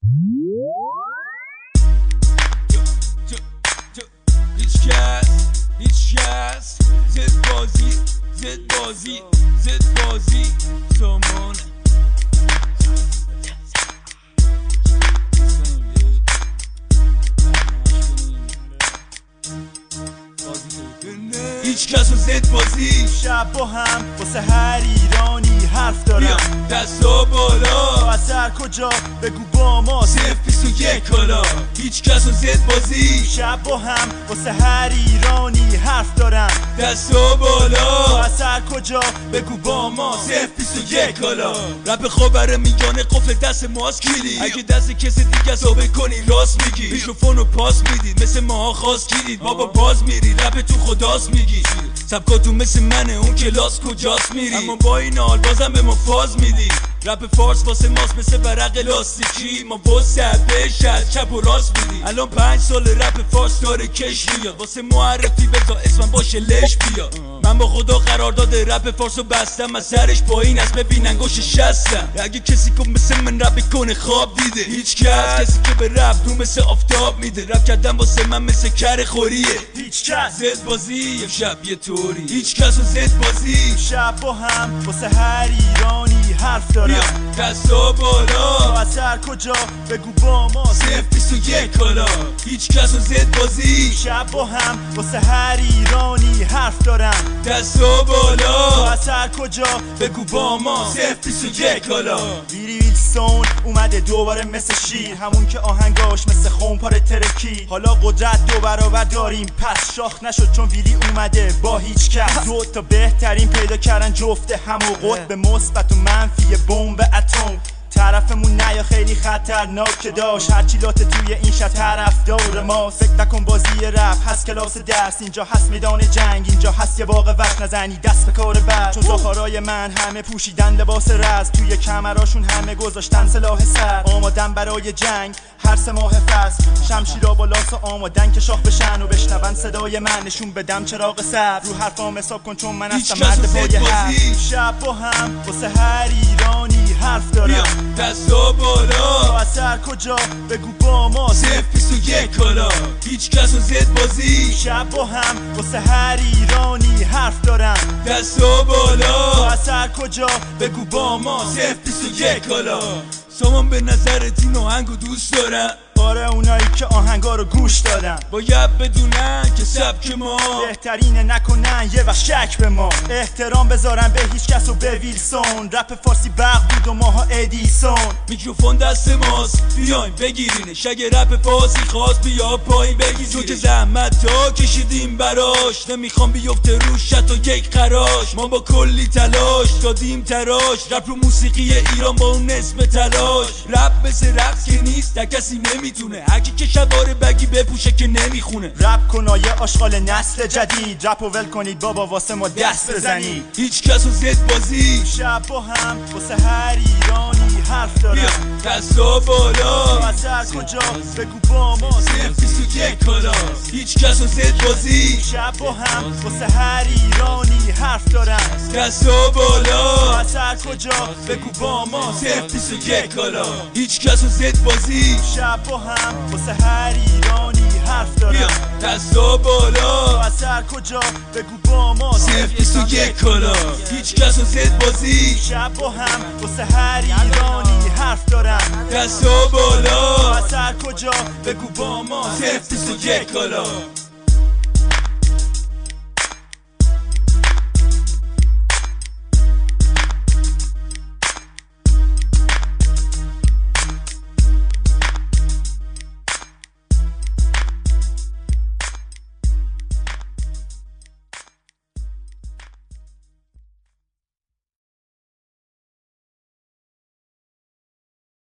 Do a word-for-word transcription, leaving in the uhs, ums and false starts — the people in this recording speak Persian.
هیچ کس هیچ کس زد بازی زد بازی زد بازی سامان هیچ کس و زد بازی شب با هم واسه هر ایرانی حرف دارم. دستا بالا اثر کجا بگو با ما صفر بیست و یک کالا. هیچ کس و زد بازی شب با هم واسه هر ایرانی حرف دارم. دستا بالا اثر کجا بگو با ما صفر بیست و یک کالا. رپ خبر میگانه قفل دست ماست کلید. اگه دست کسی دیگه ثابت کنی راست میگی. میکروفونو پاس میدید مثل ماها خواست گیرید. بابا باز میری رپ تو خداست میگی. سبکاتون مثل منه اون کلاس کجاست میری. اما با این حال بازم به ما فاز میدی. رپ فارس واسه ماست مثل ورق لاستیکی. ما واسه بهش از چپ و راست میدی. الان پنج سال رپ فارس داره کش میاد. واسه معرفی بذار اسمم باشه لش بیا. من با خدا قرار داده رپ فارسو بستم. از سرش پایین از ببینن گوش شستم. اگه کسی که مثل من رپ کنه خواب دیده. هیچ کس کسی که به رپ رو مثل آفتاب میده. رپ کردن واسه من مثل کر خوریه. هیچ کس زد بازی شب یه طوری. هیچ کس و زد بازی شب با هم واسه هر ایرانی حرف دارم. دستا بالا اثر کجا بگو با ما صفر بیست و یک کالا. هیچ کس و زد بازی شب با هم واسه هر ایرانی حرف دارم. دستا بالا اثر کجا بگو با ما صفر بیست و یک کالا. ویلی ویلسون اومده دوباره مثل شیر. همون که آهنگاش مثل خونپار ترکی. حالا قدرت دو برابر داریم پس شاخ نشد چون ویلی اومده با هیچ کس. دو تا بهترین پیدا کردن جفت همو قطب مثبت و منفی بمب اتم. طرفمون نیا خیلی خطرناک داشت. هرچی لاته توی این شهر طرف دور ما. فکر نکن بازی رپ هست کلاس درس. اینجا هست میدان جنگ. اینجا هست یه باغ وقت نزنی دست به کار بعد. چون زاخارای من همه پوشیدن لباس رز. توی کمراشون همه گذاشتن سلاح سر. آمادن برای جنگ هر سه ماه فصل. شمشیرا با لاس آمادن که شاخ بشن و بشنون صدای من. نشون بدم چراغ سبز. رو حرفام حساب کن چون من هستم مرد پای حرف. شب با هم واسه هر ایرانی حرف دارم. دستا بالا اثر کجا بگو با ما صفر بیست و یک کالا. هیچ کس و زد بازی شب با هم واسه هر ایرانی حرف دارم. دستا بالا اثر کجا بگو با ما صفر بیست و یک کالا. سامان به نظرت این آهنگو دوست دارن؟ آره اونایی که آهنگا رو گوش دادن باید بدونن که سبک ما بهترینه. نکنن یه وقت شک به ما. احترام بذارن به هیچ کس و به ویلسون. رپ فارسی برق بود و ماها ادیسون. میکروفون دست ماست بیاین بگیرینش. اگه رپ فارسی خواست بیا پایین بگیرینش. تو که زحمت تا کشیدیم براش. نمیخوام بیفته روش حتی یک خراش. ما با کلی تلاش دادیم تراش. رپ رو موسیقی ایران با اون اسم تلاش. رپ مثل رقص که نیست تا کسی نمی تونه. هرکی که شباره بگی بپوشه که نمیخونه. رپ کنایه آشغال نسل جدید. رپ و ول کنید بابا واسه ما دست بزنید. هیچ کس و زد بازی شب با هم واسه هر ایرانی حرف دارم. دستا بالا اثر کجا بگو با ما صفر بیست و یک کالا. هیچ کس و زد بازی شب با هم واسه هر ایرانی حرف دارم. دستا بالا اثر کجا بگو با ما صفر بیست و یک کالا. هیچ کس و زد بازی شب با هم واسه هر ایرانی حرف دارم. دستا بالا اثر کجا بگو با ما صفر بیست و یک کالا. هیچ کس و زد بازی شب با هم واسه هر ایرانی حرف دارم. دستا بالا اثر کجا بگو با ما صفر بیست و یک کالا.